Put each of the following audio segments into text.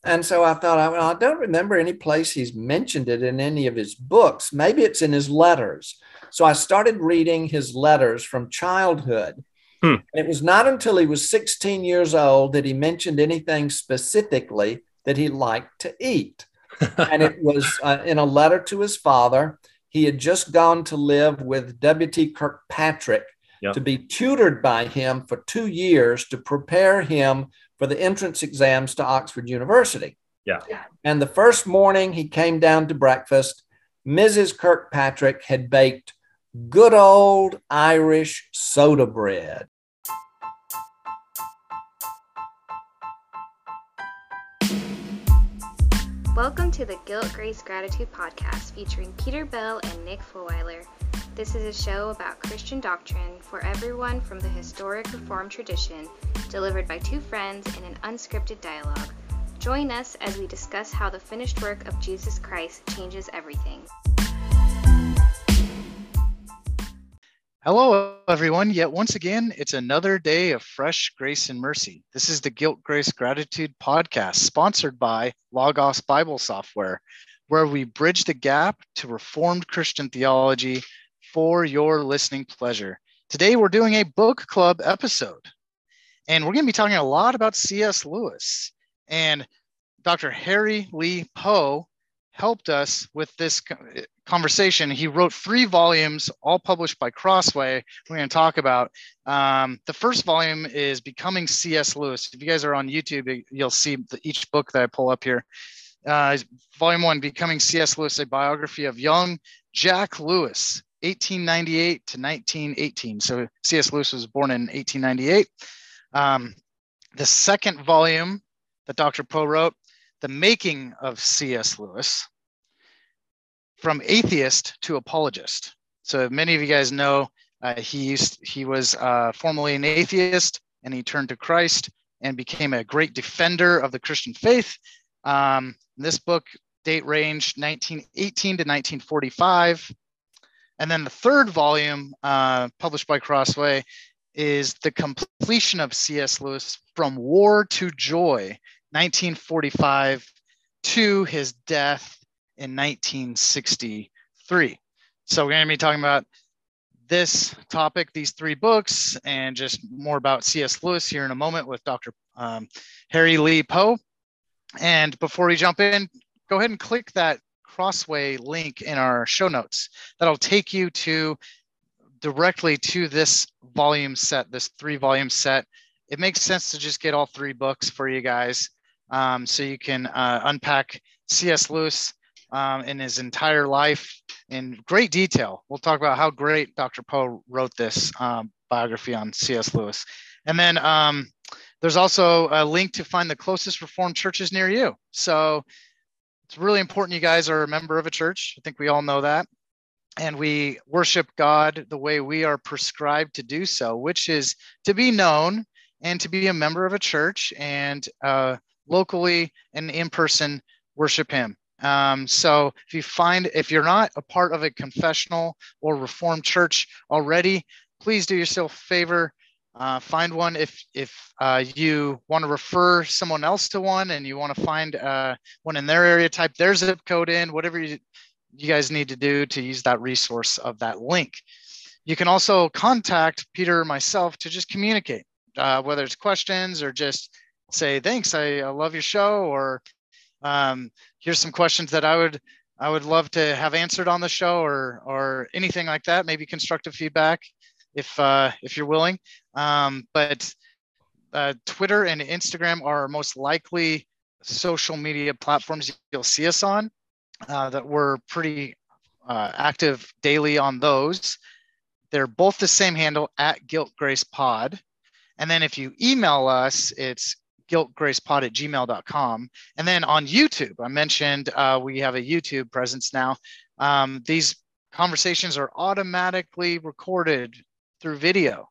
And so I thought, well, I don't remember any place he's mentioned it in any of his books. Maybe it's in his letters. So I started reading his letters from childhood. Hmm. And it was not until he was 16 years old that he mentioned anything specifically that he liked to eat. And it was in a letter to his father. He had just gone to live with W.T. Kirkpatrick Yeah. to be tutored by him for 2 years to prepare him for the entrance exams to Oxford University. Yeah. And the first morning he came down to breakfast, Mrs. Kirkpatrick had baked good old Irish soda bread. Welcome to the Guilt, Grace, Gratitude podcast featuring Peter Bell and Nick Fulweiler. This is a show about Christian doctrine for everyone from the historic Reformed tradition, delivered by two friends in an unscripted dialogue. Join us as we discuss how the finished work of Jesus Christ changes everything. Hello, everyone. Yet once again, it's another day of fresh grace and mercy. This is the Guilt, Grace, Gratitude podcast, sponsored by Logos Bible Software, where we bridge the gap to Reformed Christian theology for your listening pleasure. Today, we're doing a book club episode, and we're going to be talking a lot about C.S. Lewis. And Dr. Harry Lee Poe helped us with this conversation. He wrote 3 volumes, all published by Crossway. We're going to talk about. The first volume is Becoming C.S. Lewis. If you guys are on YouTube, you'll see each book that I pull up here. Volume 1, Becoming C.S. Lewis, a biography of young Jack Lewis, 1898 to 1918. So C.S. Lewis was born in 1898. The second volume that Dr. Poe wrote, The Making of C.S. Lewis, From Atheist to Apologist. So many of you guys know he was formerly an atheist, and he turned to Christ and became a great defender of the Christian faith. This book date range 1918 to 1945. And then the third volume, published by Crossway, is The Completion of C.S. Lewis, From War to Joy, 1945 to his death in 1963. So we're going to be talking about this topic, these 3 books, and just more about C.S. Lewis here in a moment with Dr. Harry Lee Poe. And before we jump in, go ahead and click that Crossway link in our show notes. That'll take you directly to this volume set, this 3-volume set. It makes sense to just get all 3 books for you guys, so you can unpack C.S. Lewis in his entire life in great detail. We'll talk about how great Dr. Poe wrote this biography on C.S. Lewis. And then there's also a link to find the closest Reformed churches near you. So it's really important you guys are a member of a church. I think we all know that. And we worship God the way we are prescribed to do so, which is to be known and to be a member of a church and locally and in person worship him. So if you're not a part of a confessional or Reformed church already, please do yourself a favor. Find one. If you want to refer someone else to one and you want to find one in their area, type their zip code in, whatever you guys need to do to use that resource of that link. You can also contact Peter or myself to just communicate, whether it's questions or just say, thanks, I love your show, or here's some questions that I would love to have answered on the show, or anything like that, maybe constructive feedback if you're willing. But Twitter and Instagram are most likely social media platforms you'll see us on. That we're pretty active daily on those. They're both the same handle, @GuiltGracePod. And then if you email us, it's guiltgracepod@gmail.com. And then on YouTube, I mentioned we have a YouTube presence now. These conversations are automatically recorded through video.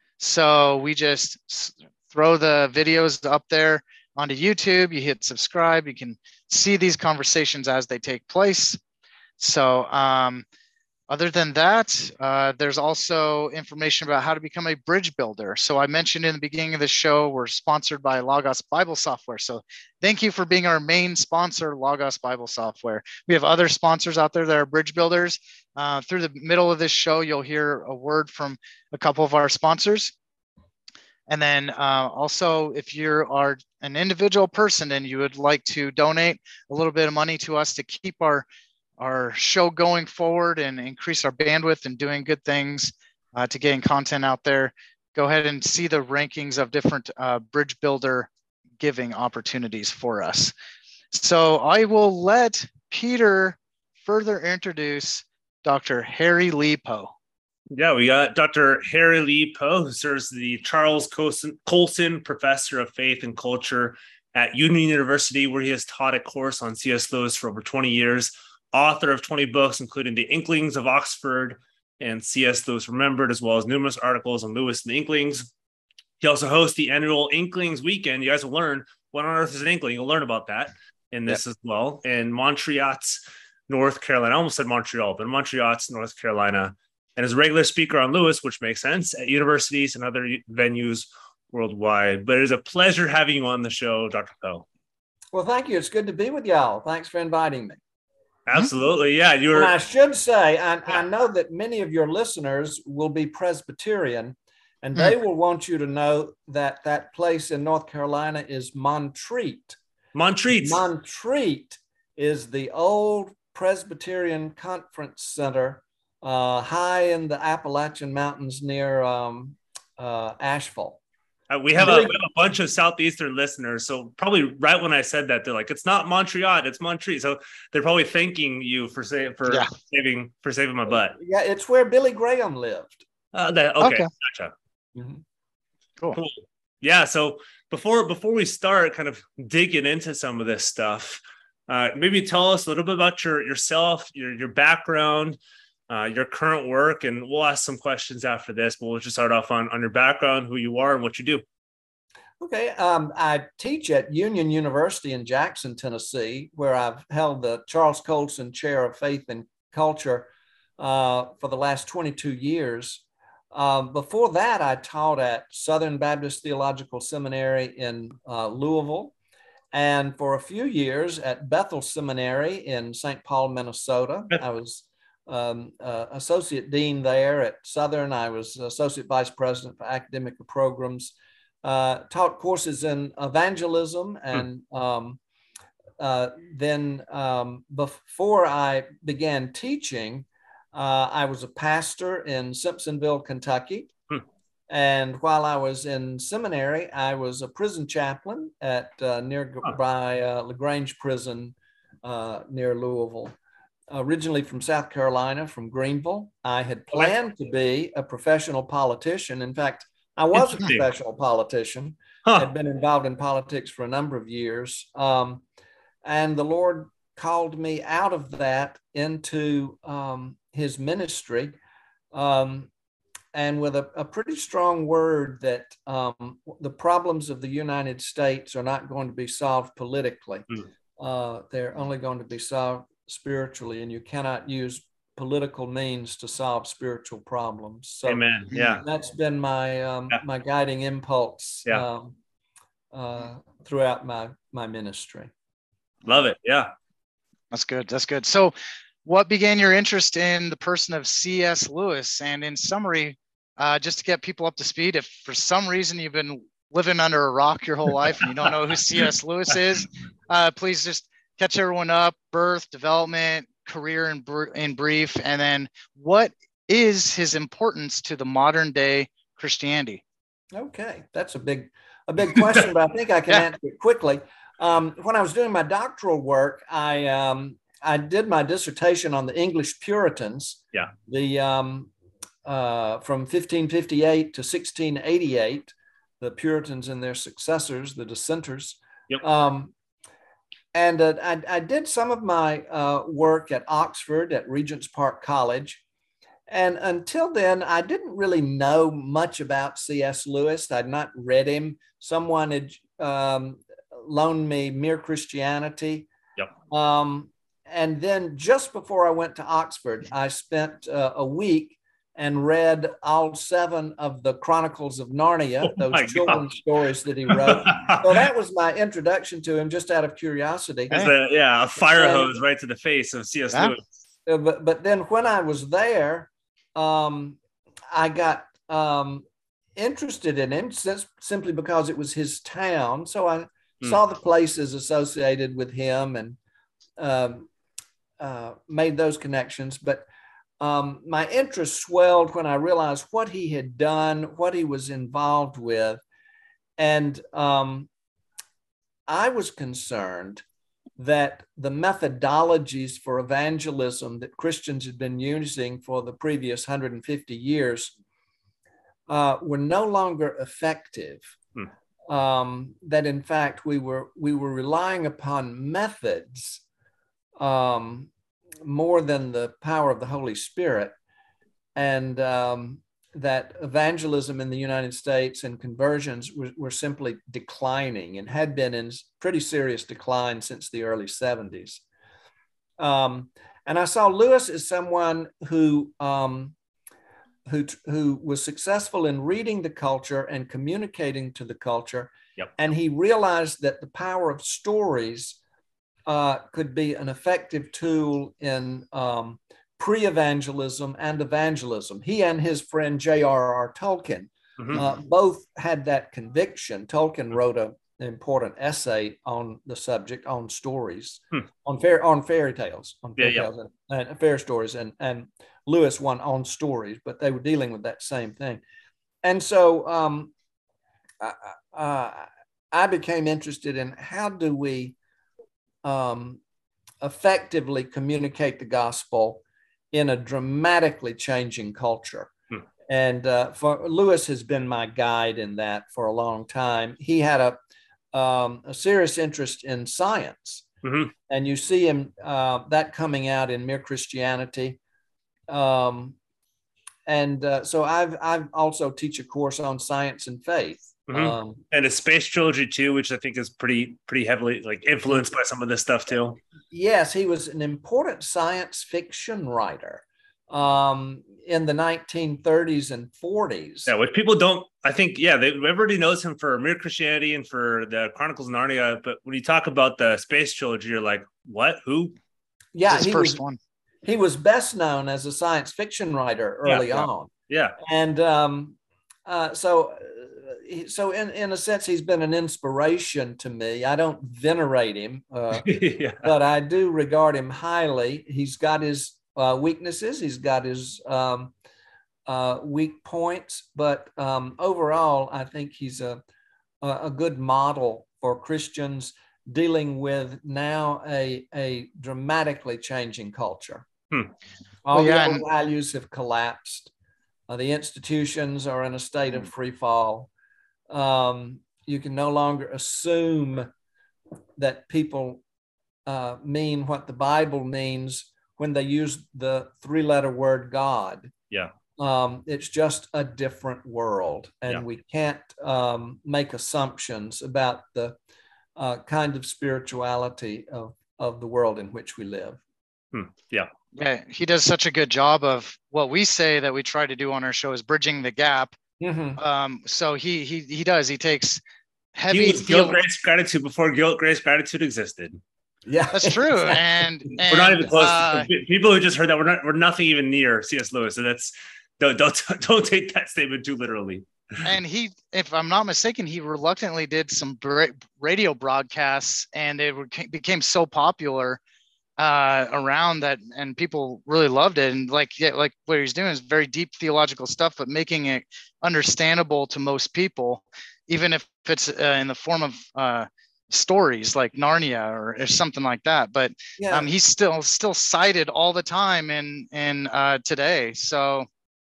So we just throw the videos up there onto YouTube. You hit subscribe. You can see these conversations as they take place. So Other than that, there's also information about how to become a bridge builder. So I mentioned in the beginning of the show, we're sponsored by Logos Bible Software. So thank you for being our main sponsor, Logos Bible Software. We have other sponsors out there that are bridge builders. Through the middle of this show, you'll hear a word from a couple of our sponsors. And then also, if you are an individual person and you would like to donate a little bit of money to us to keep our show going forward and increase our bandwidth and doing good things to getting content out there, go ahead and see the rankings of different bridge builder giving opportunities for us. So I will let Peter further introduce Dr. Harry Lee Poe. Yeah, we got Dr. Harry Lee Poe, who serves the Charles Colson Professor of Faith and Culture at Union University, where he has taught a course on C.S. Lewis for over 20 years. Author of 20 books, including The Inklings of Oxford and C.S. Lewis Remembered, as well as numerous articles on Lewis and the Inklings. He also hosts the annual Inklings Weekend. You guys will learn what on earth is an Inkling. You'll learn about that in this as well. In Montreat, North Carolina. I almost said Montreal, but Montreat, North Carolina. And is a regular speaker on Lewis, which makes sense, at universities and other venues worldwide. But it is a pleasure having you on the show, Dr. Poe. Well, thank you. It's good to be with y'all. Thanks for inviting me. Absolutely. Yeah. And I should say, I know that many of your listeners will be Presbyterian, and they will want you to know that that place in North Carolina is Montreat. Montreat is the old Presbyterian Conference Center high in the Appalachian Mountains near Asheville. We have a bunch of Southeastern listeners. So probably right when I said that, they're like, it's not Montreat, it's Montreat. So they're probably thanking you for saving my butt. Yeah, it's where Billy Graham lived. Okay. Gotcha. Mm-hmm. Cool. Yeah. So before we start kind of digging into some of this stuff, maybe tell us a little bit about yourself, your background, your current work, and we'll ask some questions after this, but we'll just start off on your background, who you are and what you do. Okay. I teach at Union University in Jackson, Tennessee, where I've held the Charles Colson Chair of Faith and Culture for the last 22 years. Before that, I taught at Southern Baptist Theological Seminary in Louisville, and for a few years at Bethel Seminary in St. Paul, Minnesota. I was associate dean there. At Southern, I was associate vice president for academic programs, taught courses in evangelism, and then before I began teaching, I was a pastor in Simpsonville, Kentucky. And while I was in seminary, I was a prison chaplain at by LaGrange Prison near Louisville. Originally from South Carolina, from Greenville. I had planned to be a professional politician. In fact, I was a professional politician, had been involved in politics for a number of years. And the Lord called me out of that into his ministry, and with a pretty strong word that the problems of the United States are not going to be solved politically. They're only going to be solved spiritually, and you cannot use political means to solve spiritual problems. So Amen. Yeah, that's been my my guiding impulse throughout my ministry. Love it. Yeah, that's good. That's good. So, what began your interest in the person of C.S. Lewis? And in summary, just to get people up to speed, if for some reason you've been living under a rock your whole life and you don't know who C.S. Lewis is, please just catch everyone up: birth, development, career in brief, and then what is his importance to the modern day Christianity? Okay, that's a big question, but I think I can answer it quickly. When I was doing my doctoral work, I did my dissertation on the English Puritans. Yeah. From 1558 to 1688, the Puritans and their successors, the dissenters. Yep. And I did some of my work at Oxford at Regent's Park College. And until then, I didn't really know much about C.S. Lewis. I'd not read him. Someone had loaned me Mere Christianity. Yep. and then just before I went to Oxford, I spent a week and read all 7 of the Chronicles of Narnia, those children's stories that he wrote. So that was my introduction to him, just out of curiosity. A fire hose right to the face of C.S. Lewis. But then when I was there, I got interested in him simply because it was his town. So I saw the places associated with him and made those connections. But my interest swelled when I realized what he had done, what he was involved with. And I was concerned that the methodologies for evangelism that Christians had been using for the previous 150 years were no longer effective. That in fact we were relying upon methods more than the power of the Holy Spirit, and that evangelism in the United States and conversions were simply declining and had been in pretty serious decline since the early 70s. And I saw Lewis as someone who was successful in reading the culture and communicating to the culture. Yep. And he realized that the power of stories could be an effective tool in pre-evangelism and evangelism. He and his friend J.R.R. Tolkien both had that conviction. Tolkien wrote an important essay on the subject, on stories, on fairy tales, and fair stories, and Lewis one on stories, but they were dealing with that same thing. And so I became interested in how do we effectively communicate the gospel in a dramatically changing culture. And for Lewis has been my guide in that for a long time. He had a serious interest in science, and you see him that coming out in Mere Christianity. So I've also teach a course on science and faith. And a space trilogy too, which I think is pretty heavily like influenced by some of this stuff too. Yes, he was an important science fiction writer in the 1930s and 40s. Yeah, which people don't. I think everybody knows him for Mere Christianity and for the Chronicles of Narnia. But when you talk about the space trilogy, you're like, what? Who? Yeah, his first one. He was best known as a science fiction writer early on. Yeah, and so in a sense, he's been an inspiration to me. I don't venerate him, but I do regard him highly. He's got his weaknesses. He's got his weak points, but overall, I think he's a good model for Christians dealing with now a dramatically changing culture. All the old values have collapsed. The institutions are in a state of free fall. You can no longer assume that people mean what the Bible means when they use the 3-letter word God. Yeah. It's just a different world, and we can't make assumptions about the kind of spirituality of the world in which we live. Yeah, he does such a good job of what we say that we try to do on our show is bridging the gap. So he does. He takes heavy. He was guilt, grace, gratitude before guilt, grace, gratitude existed. Yeah, that's true. and we're not even close. People who just heard that we're nothing even near C.S. Lewis. So that's don't take that statement too literally. And he, if I'm not mistaken, he reluctantly did some radio broadcasts, and they became so popular around that, and people really loved it. And like what he's doing is very deep theological stuff, but making it understandable to most people, even if it's in the form of stories like Narnia or something like that. But he's still cited all the time in today. So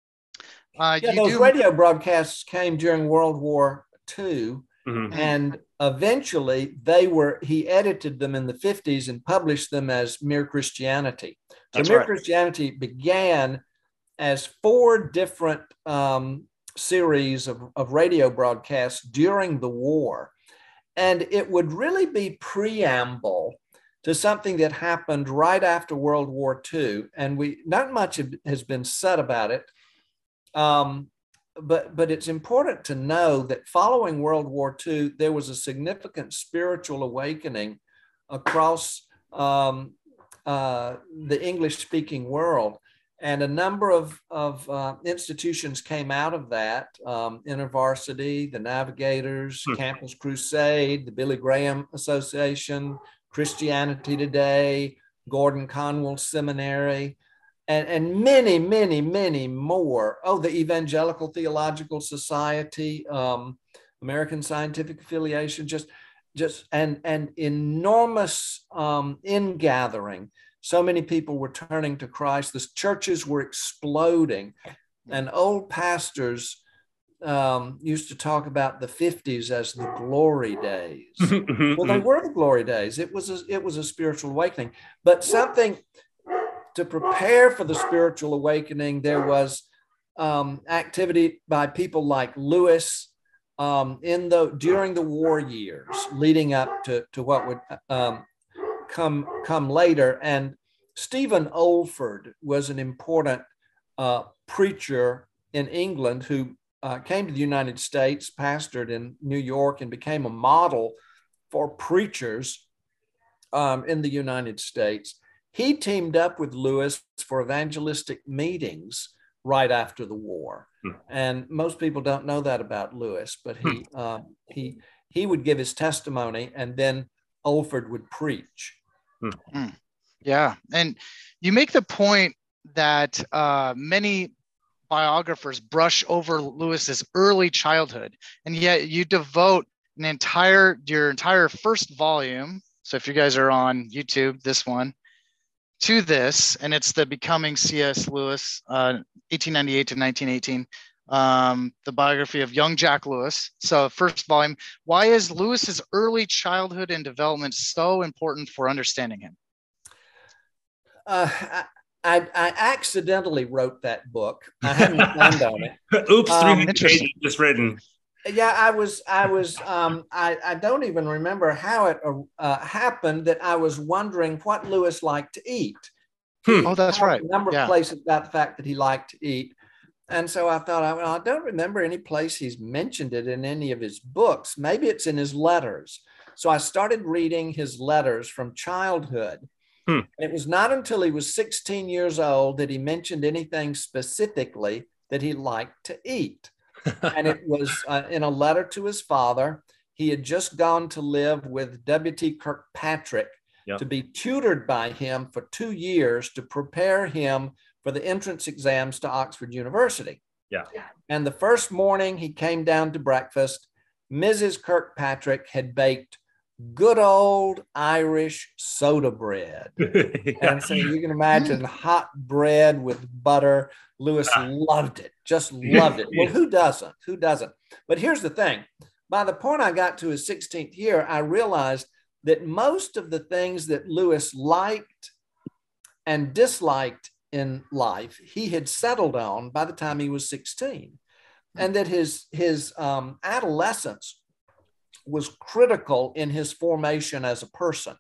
those radio broadcasts came during World War II, and eventually he edited them in the 50s and published them as Mere Christianity. So Mere Christianity began as 4 different series of radio broadcasts during the war. And it would really be preamble to something that happened right after World War II. And not much has been said about it. But it's important to know that following World War II, there was a significant spiritual awakening across the English-speaking world. And a number of institutions came out of that: InterVarsity, the Navigators, Campus Crusade, the Billy Graham Association, Christianity Today, Gordon Conwell Seminary, and many, many, many more. Oh, the Evangelical Theological Society, American Scientific Affiliation, just and enormous ingathering. So many people were turning to Christ. The churches were exploding, and old pastors used to talk about the 50s as the glory days. Well, they were the glory days. It was a spiritual awakening, but something to prepare for the spiritual awakening. There was activity by people like Lewis during the war years leading up to what would come later. And Stephen Olford was an important preacher in England who came to the United States, pastored in New York, and became a model for preachers in the United States. He teamed up with Lewis for evangelistic meetings right after the war. And most people don't know that about Lewis, but he would give his testimony, and then Olford would preach. Yeah. And you make the point that many biographers brush over Lewis's early childhood, and yet you devote your entire first volume. So if you guys are on YouTube, this one, to this, and it's the Becoming C.S. Lewis, 1898 to 1918, the biography of young Jack Lewis. So first volume. Why is Lewis's early childhood and development so important for understanding him? I accidentally wrote that book. I hadn't planned on it. Oops, 300 pages just written. Yeah, I don't even remember how it happened that I was wondering what Lewis liked to eat. Oh, that's right. A number of places about the fact that he liked to eat. And so I thought, I don't remember any place he's mentioned it in any of his books. Maybe it's in his letters. So I started reading his letters from childhood. It was not until he was 16 years old that he mentioned anything specifically that he liked to eat. And it was in a letter to his father. He had just gone to live with W.T. Kirkpatrick to be tutored by him for 2 years to prepare him for the entrance exams to Oxford University. And the first morning he came down to breakfast, Mrs. Kirkpatrick had baked good old Irish soda bread. And so you can imagine hot bread with butter. Lewis loved it, just loved it. Well, who doesn't? Who doesn't? But here's the thing. By the point I got to his 16th year, I realized that most of the things that Lewis liked and disliked in life, he had settled on by the time he was 16. And that his adolescence was critical in his formation as a person.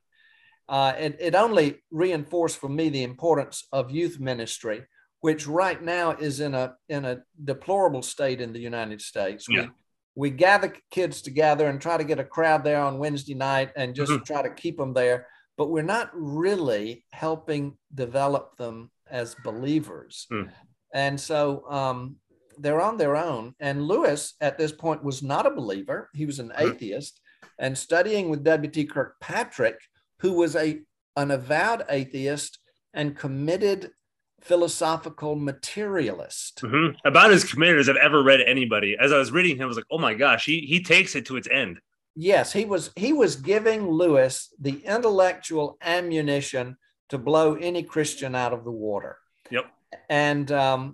It only reinforced for me the importance of youth ministry, which right now is in a deplorable state in the United States. We gather kids together and try to get a crowd there on Wednesday night and just try to keep them there, but we're not really helping develop them as believers. And so they're on their own. And Lewis at this point was not a believer. He was an atheist, and studying with W.T. Kirkpatrick, who was an avowed atheist and committed philosophical materialist. About as committed as I've ever read anybody. As I was reading him, I was like, oh my gosh, he takes it to its end. Yes, he was giving Lewis the intellectual ammunition to blow any Christian out of the water. And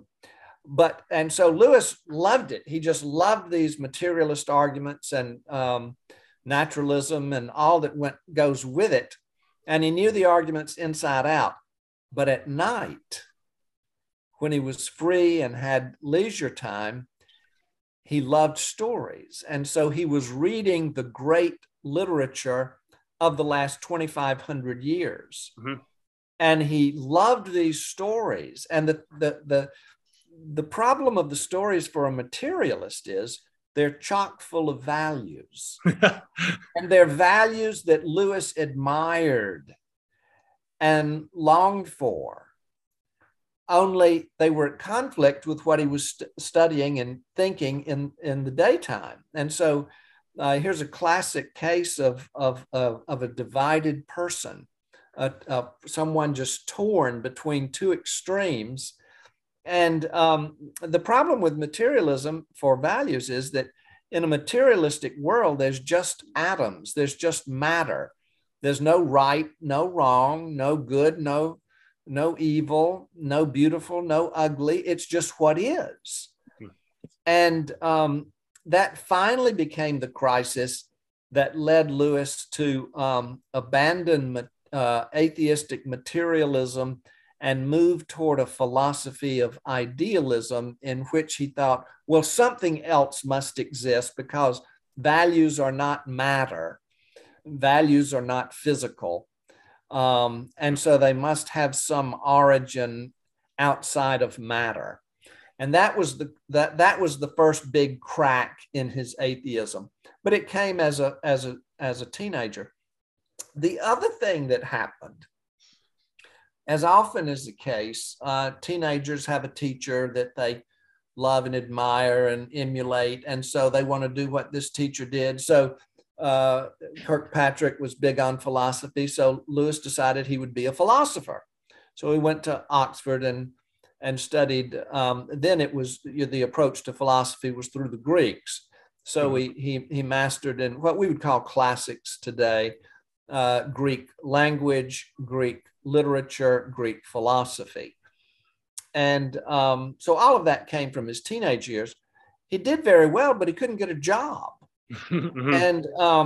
so Lewis loved it. He just loved these materialist arguments and naturalism and all that goes with it. And he knew the arguments inside out. But at night, when he was free and had leisure time, he loved stories. And so he was reading the great literature of the last 2,500 years. Mm-hmm. And he loved these stories. And the problem of the stories for a materialist is they're chock full of values. And they're values that Lewis admired and longed for. Only they were at conflict with what he was studying and thinking in the daytime. And so here's a classic case of a divided person, someone just torn between two extremes. And the problem with materialism for values is that in a materialistic world, there's just atoms, there's just matter. There's no right, no wrong, no good, no evil, no beautiful, no ugly. It's just what is. And that finally became the crisis that led Lewis to abandon atheistic materialism and move toward a philosophy of idealism in which he thought, well, something else must exist because values are not matter. Values are not physical. And so they must have some origin outside of matter. And that was the first big crack in his atheism. But it came as a teenager. The other thing that happened, as often is the case, teenagers have a teacher that they love and admire and emulate. And so they want to do what this teacher did. So Kirkpatrick was big on philosophy. So Lewis decided he would be a philosopher. So he went to Oxford and studied. Then it was the approach to philosophy was through the Greeks. So he mastered in what we would call classics today, Greek language, Greek literature, Greek philosophy. And so all of that came from his teenage years. He did very well, but he couldn't get a job. And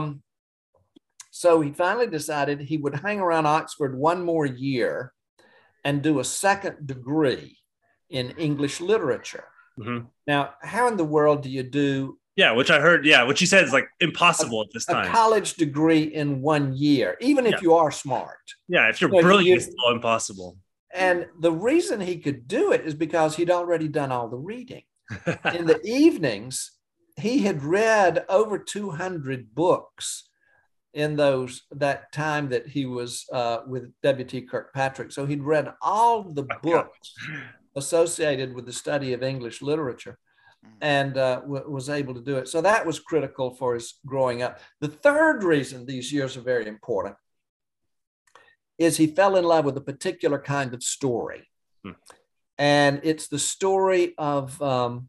so he finally decided he would hang around Oxford one more year and do a second degree in English literature. Now, how in the world do you do? Yeah, which I heard, which you said is like impossible at this time. A college degree in 1 year, even if you are smart. Yeah, if you're brilliant, it's still impossible. And the reason he could do it is because he'd already done all the reading. In the evenings, he had read over 200 books in that time that he was with W.T. Kirkpatrick. So he'd read all the books associated with the study of English literature and was able to do it. So that was critical for his growing up. The third reason these years are very important is he fell in love with a particular kind of story. And it's the story of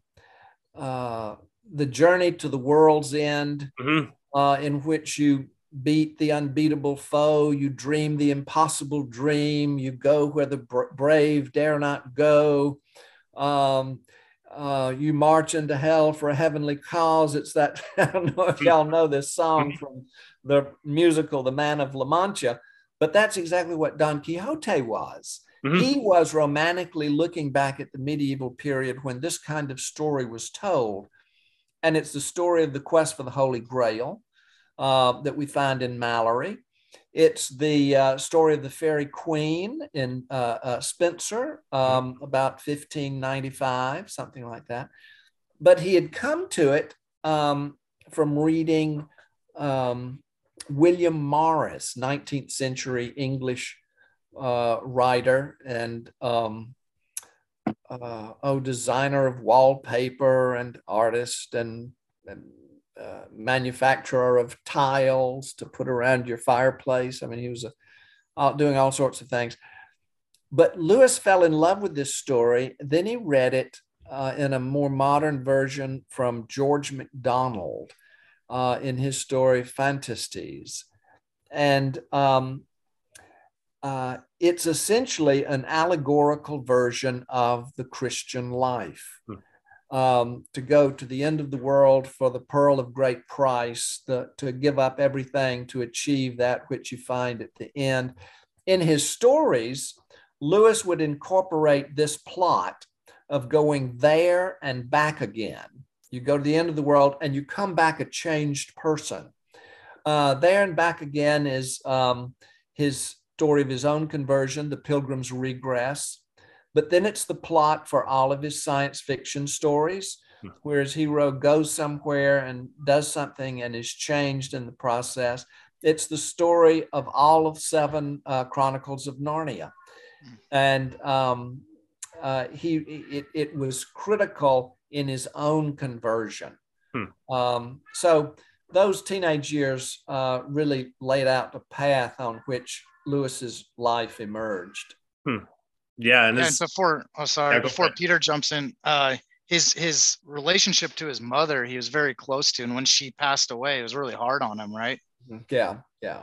the journey to the world's end, in which you beat the unbeatable foe, you dream the impossible dream, you go where the brave dare not go, you march into hell for a heavenly cause. It's that, I don't know if y'all know this song from the musical The Man of La Mancha, but that's exactly what Don Quixote was. He was romantically looking back at the medieval period when this kind of story was told. And it's the story of the quest for the Holy Grail that we find in Malory. It's the story of the Fairy Queen in Spenser, about 1595, something like that. But he had come to it from reading William Morris, 19th century English writer and designer of wallpaper and artist and manufacturer of tiles to put around your fireplace. I mean, he was doing all sorts of things. But Lewis fell in love with this story. Then he read it in a more modern version from George MacDonald in his story Phantastes. And it's essentially an allegorical version of the Christian life. To go to the end of the world for the pearl of great price, to give up everything to achieve that which you find at the end. In his stories, Lewis would incorporate this plot of going there and back again. You go to the end of the world and you come back a changed person. There and Back Again is his story of his own conversion, The Pilgrim's Regress. But then it's the plot for all of his science fiction stories, where his hero goes somewhere and does something and is changed in the process. It's the story of all of 7 Chronicles of Narnia. And it was critical in his own conversion. So those teenage years really laid out the path on which Lewis's life emerged. Yeah, and before Peter jumps in, his relationship to his mother, he was very close to, and when she passed away, it was really hard on him, right? Yeah.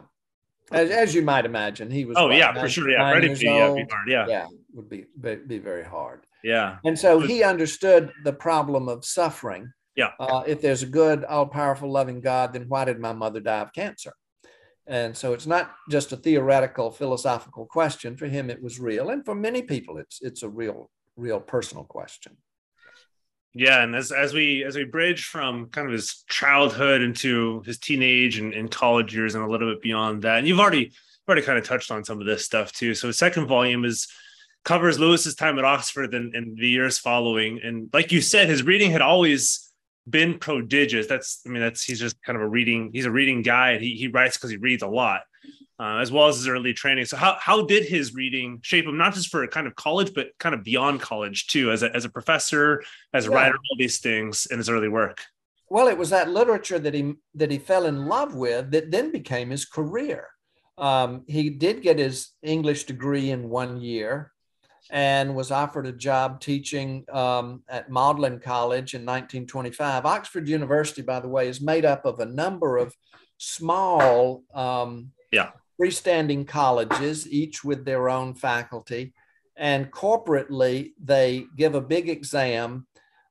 As you might imagine, he was. For sure. Yeah, Freddie be hard. Yeah, would be very hard. Yeah, and so he understood the problem of suffering. Yeah. If there's a good, all-powerful, loving God, then why did my mother die of cancer? And so it's not just a theoretical, philosophical question. For him, it was real. And for many people, it's a real personal question. Yeah. And as we bridge from kind of his childhood into his teenage and college years and a little bit beyond that, and you've already kind of touched on some of this stuff too. So the second volume covers Lewis's time at Oxford and the years following. And like you said, his reading had always been prodigious. He's just kind of he's a reading guy, and he writes because he reads a lot, as well as his early training. So how did his reading shape him, not just for kind of college, but kind of beyond college too, as a professor, as a writer, all these things in his early work? Well, it was that literature that he fell in love with that then became his career. He did get his English degree in 1 year, and was offered a job teaching at Magdalen College in 1925. Oxford University, by the way, is made up of a number of small freestanding colleges, each with their own faculty. And corporately, they give a big exam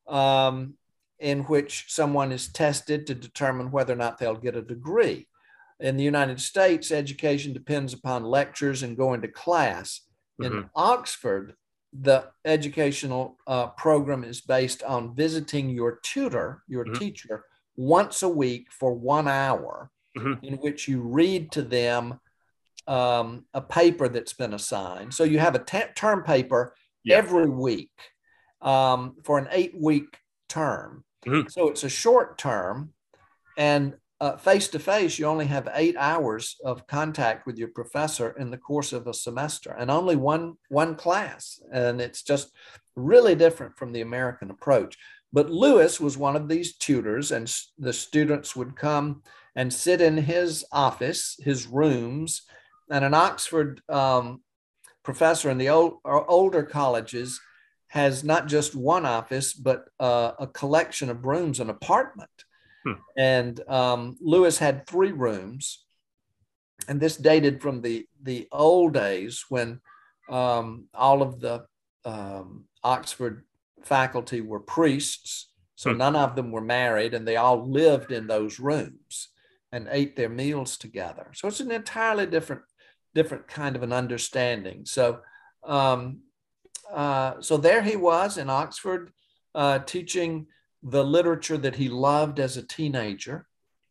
in which someone is tested to determine whether or not they'll get a degree. In the United States, education depends upon lectures and going to class. In Oxford, the educational program is based on visiting your tutor, your teacher, once a week for 1 hour, in which you read to them a paper that's been assigned. So you have a term paper every week for an 8-week term. So it's a short term, and face-to-face, you only have 8 hours of contact with your professor in the course of a semester, and only one class. And it's just really different from the American approach. But Lewis was one of these tutors, and the students would come and sit in his office, his rooms. And an Oxford professor in the older colleges has not just one office, but a collection of rooms, an apartment. And Lewis had 3 rooms, and this dated from the old days when all of the Oxford faculty were priests, so none of them were married, and they all lived in those rooms and ate their meals together. So it's an entirely different kind of an understanding. So so there he was in Oxford teaching the literature that he loved as a teenager.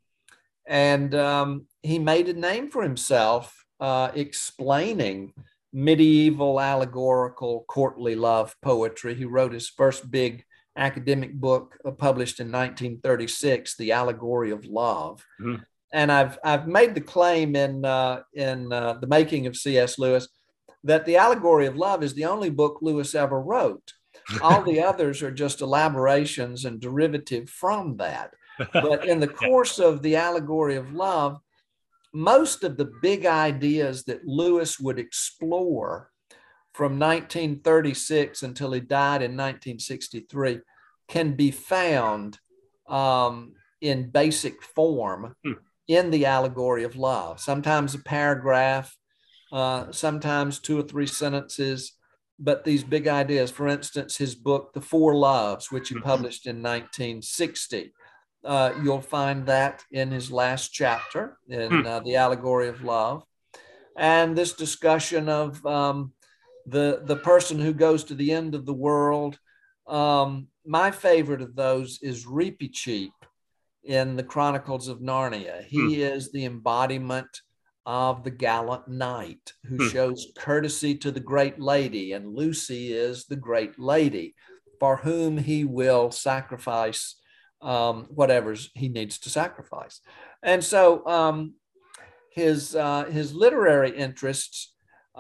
And he made a name for himself explaining medieval allegorical courtly love poetry. He wrote his first big academic book published in 1936, The Allegory of Love. And I've made the claim in The Making of C.S. Lewis that The Allegory of Love is the only book Lewis ever wrote. All the others are just elaborations and derivative from that. But in the course of The Allegory of Love, most of the big ideas that Lewis would explore from 1936 until he died in 1963 can be found in basic form in The Allegory of Love. Sometimes a paragraph, sometimes 2 or 3 sentences, but these big ideas. For instance, his book, The Four Loves, which he published in 1960. You'll find that in his last chapter in The Allegory of Love. And this discussion of the person who goes to the end of the world. My favorite of those is Reepicheep, in the Chronicles of Narnia. He is the embodiment of the gallant knight who shows courtesy to the great lady, and Lucy is the great lady for whom he will sacrifice whatever he needs to sacrifice. And so his literary interests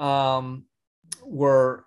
were,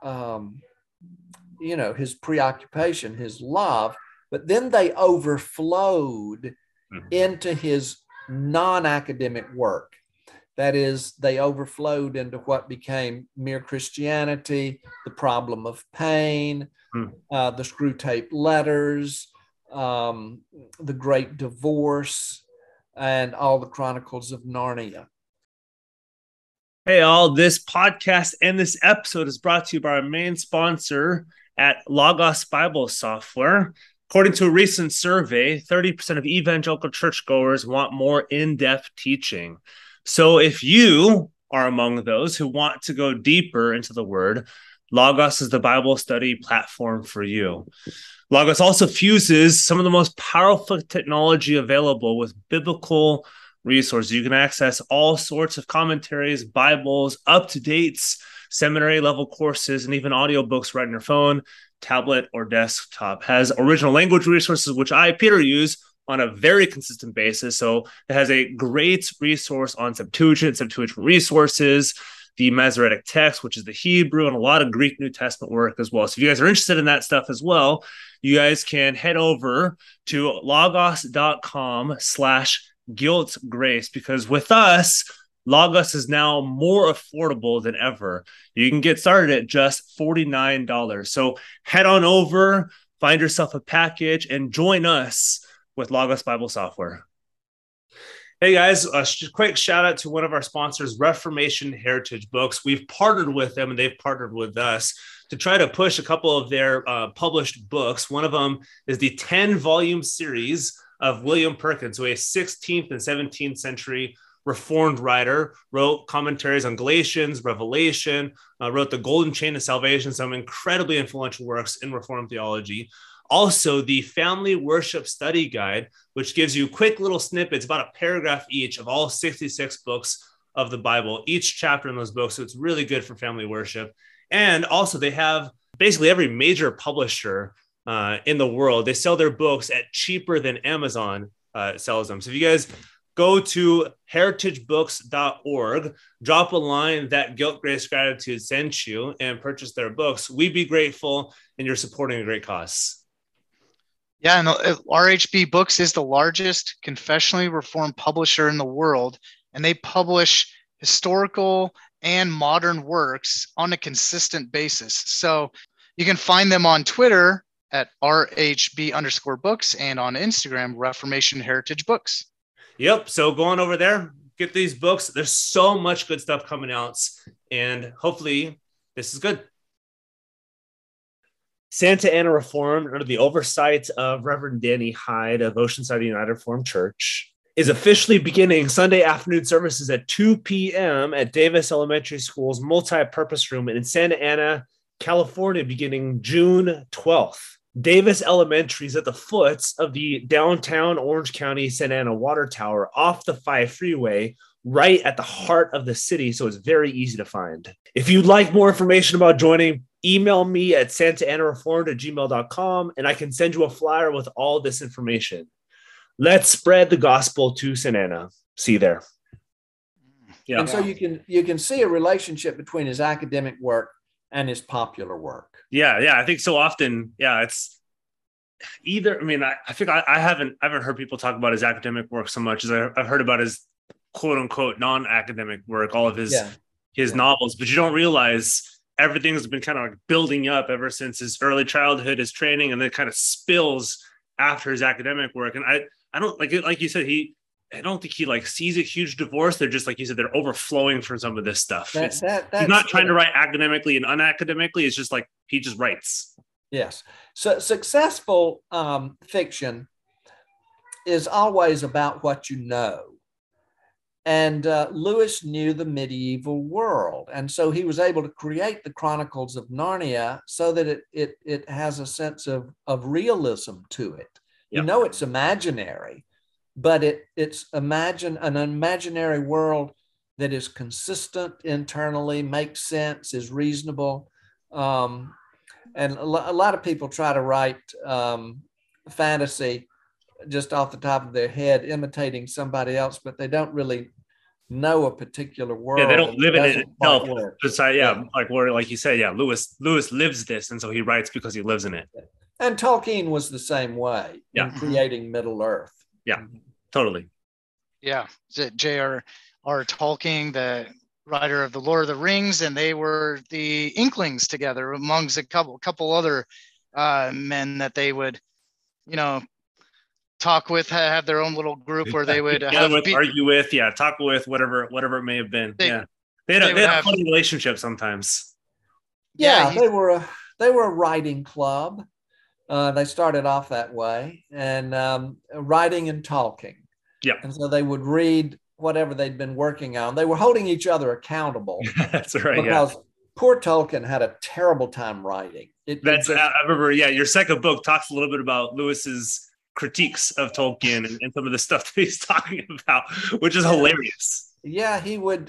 his preoccupation, his love, but then they overflowed into his non-academic work. That is, they overflowed into what became Mere Christianity, The Problem of Pain, the Screwtape Letters, The Great Divorce, and all the Chronicles of Narnia. Hey, all, this podcast and this episode is brought to you by our main sponsor at Logos Bible Software. According to a recent survey, 30% of evangelical churchgoers want more in-depth teaching. So if you are among those who want to go deeper into the Word, Logos is the Bible study platform for you. Logos also fuses some of the most powerful technology available with biblical resources. You can access all sorts of commentaries, Bibles, up-to-dates, seminary-level courses, and even audiobooks right on your phone, tablet, or desktop. Has original language resources, which I, Peter, use on a very consistent basis. So it has a great resource on Septuagint resources, the Masoretic text, which is the Hebrew, and a lot of Greek New Testament work as well. So if you guys are interested in that stuff as well, you guys can head over to logos.com/guiltgrace, because with us, Logos is now more affordable than ever. You can get started at just $49. So head on over, find yourself a package, and join us with Logos Bible Software. Hey guys, a quick shout out to one of our sponsors, Reformation Heritage Books. We've partnered with them and they've partnered with us to try to push a couple of their published books. One of them is the 10-volume series of William Perkins, who is a 16th and 17th century Reformed writer, wrote commentaries on Galatians, Revelation, wrote the Golden Chain of Salvation, some incredibly influential works in Reformed theology. Also, the Family Worship Study Guide, which gives you quick little snippets, about a paragraph each, of all 66 books of the Bible, each chapter in those books. So it's really good for family worship. And also, they have basically every major publisher in the world. They sell their books at cheaper than Amazon sells them. So if you guys go to heritagebooks.org, drop a line that Guilt, Grace, Gratitude sent you, and purchase their books. We'd be grateful, and you're supporting a great cause. Yeah, and RHB Books is the largest confessionally reformed publisher in the world, and they publish historical and modern works on a consistent basis. So you can find them on Twitter at RHB_books and on Instagram, Reformation Heritage Books. Yep. So go on over there, get these books. There's so much good stuff coming out, and hopefully this is good. Santa Ana Reformed, under the oversight of Reverend Danny Hyde of Oceanside United Reformed Church, is officially beginning Sunday afternoon services at 2 p.m. at Davis Elementary School's multi-purpose room in Santa Ana, California, beginning June 12th. Davis Elementary is at the foot of the downtown Orange County Santa Ana Water Tower off the 5 freeway, right at the heart of the city, so it's very easy to find. If you'd like more information about joining, email me at santaanareformed@gmail.com, and I can send you a flyer with all this information. Let's spread the gospel to Santa Ana. See you there. Yeah. And so you can see a relationship between his academic work and his popular work. Yeah. I think so often, it's either, I think I haven't heard people talk about his academic work so much as I've heard about his quote unquote non-academic work, all of his novels, but you don't realize everything's been kind of like building up ever since his early childhood, his training, and then kind of spills after his academic work. And I don't like you said, I don't think he sees a huge divorce. They're just, like you said, they're overflowing from some of this stuff. He's not trying to write academically and unacademically. It's just like, he just writes. Yes. So successful fiction is always about what you know. And Lewis knew the medieval world. And so he was able to create the Chronicles of Narnia so that it has a sense of realism to it. Yep. You know, it's imaginary, but it's an imaginary world that is consistent internally, makes sense, is reasonable. And a lot of people try to write fantasy just off the top of their head, imitating somebody else, but they don't really know a particular world. Yeah, they don't live in it itself. Like you said, Lewis lives this, and so he writes because he lives in it. And Tolkien was the same way in creating Middle Earth. Yeah, totally. Yeah, J.R.R. Tolkien, the writer of the Lord of the Rings, and they were the Inklings together amongst a couple other men that they would, talk with, have their own little group where they would argue with, talk with, whatever it may have been. They had a funny relationship sometimes. Yeah, they were a writing club. They started off that way, and writing and talking. Yeah, and so they would read whatever they'd been working on. They were holding each other accountable. That's right. Because poor Tolkien had a terrible time writing. I remember. Yeah, your second book talks a little bit about Lewis's critiques of Tolkien and some of the stuff that he's talking about, which is hilarious. Yeah, he would.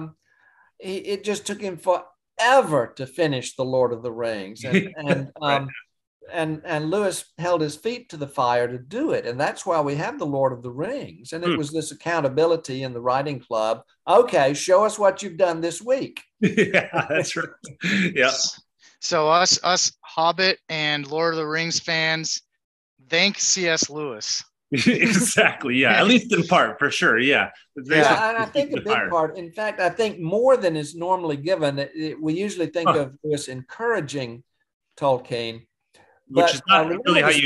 It just took him forever to finish The Lord of the Rings, and right. And Lewis held his feet to the fire to do it, and that's why we have The Lord of the Rings. And it was this accountability in the writing club. Okay, show us what you've done this week. Yeah, that's right. Yeah. So us Hobbit and Lord of the Rings fans, thank C.S. Lewis. Exactly. Yeah. At least in part, for sure. Yeah. And I think a big part, in fact, I think more than is normally given, we usually think of Lewis encouraging Tolkien. Which is not really how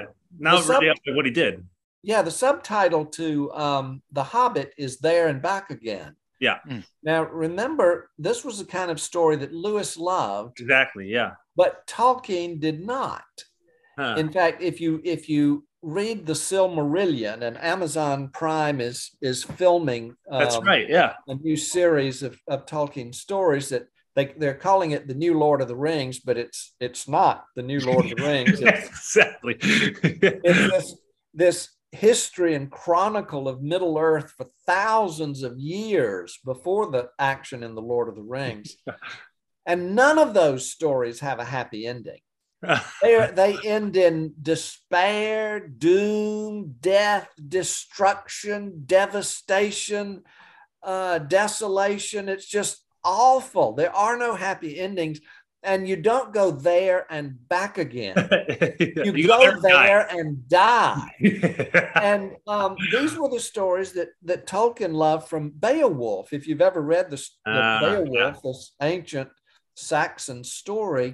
what he did. Yeah. The subtitle to The Hobbit is There and Back Again. Yeah. Now, remember, this was the kind of story that Lewis loved. Exactly. Yeah. But Tolkien did not. Huh. In fact, if you read the Silmarillion, and Amazon Prime is filming that's right, yeah, a new series of Tolkien stories that they're calling it the New Lord of the Rings, but it's not the New Lord of the Rings. Exactly. It's this history and chronicle of Middle Earth for thousands of years before the action in the Lord of the Rings. And none of those stories have a happy ending. They end in despair, doom, death, destruction, devastation, desolation. It's just awful. There are no happy endings, and you don't go there and back again. You go there and die. And these were the stories that Tolkien loved from Beowulf. If you've ever read the Beowulf, this ancient Saxon story,